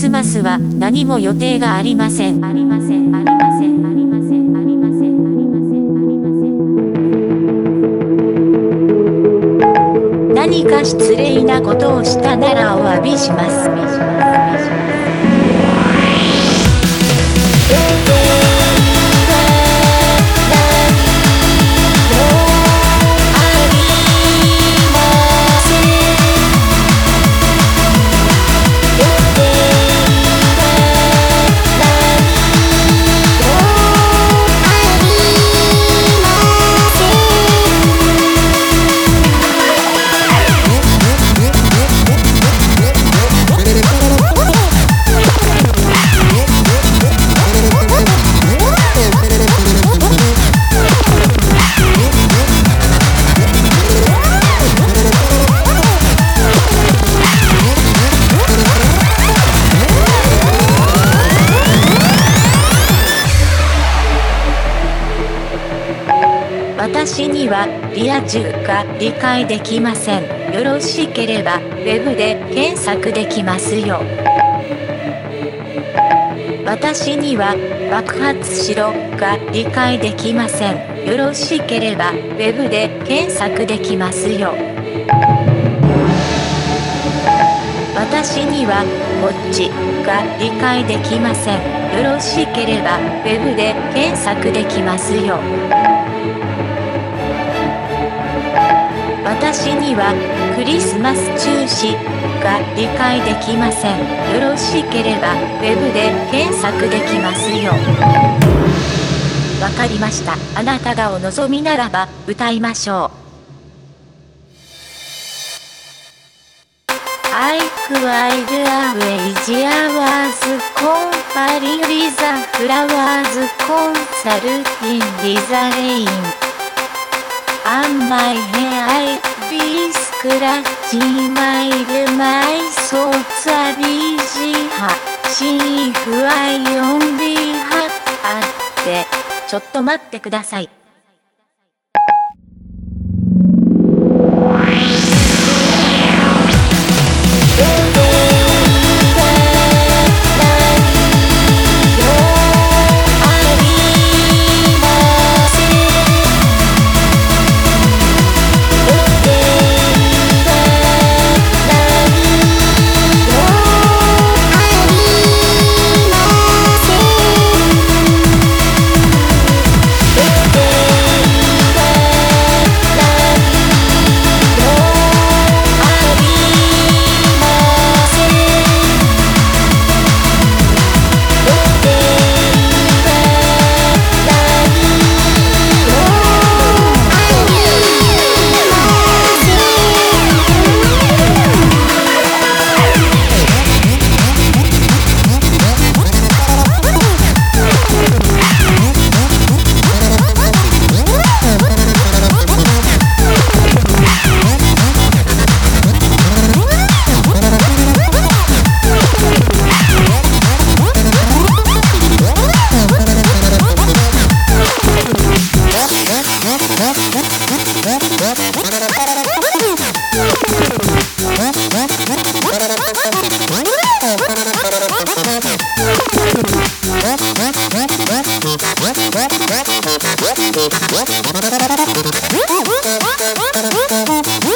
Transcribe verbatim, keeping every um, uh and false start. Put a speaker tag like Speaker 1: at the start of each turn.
Speaker 1: マスは何も予定がありません。ありません。ありません。ありません。ありません。ありません。ありません。何か失礼なことをしたならお詫びします。私にはリア充が理解できません。よろしければウェブで検索できますよ。私には爆発しろが理解できません。よろしければウェブで検索できますよ。私にはこっちが理解できません。よろしければウェブで検索できますよ。私にはクリスマス中止が理解できません。よろしければウェブで検索できますよ。わかりました。あなたがお望みならば歌いましょう。I cried away the hours company with the flowers consulting with the rain on my hair I be scratching my my thoughts are busy see if I only had あってちょっと待ってください。
Speaker 2: What?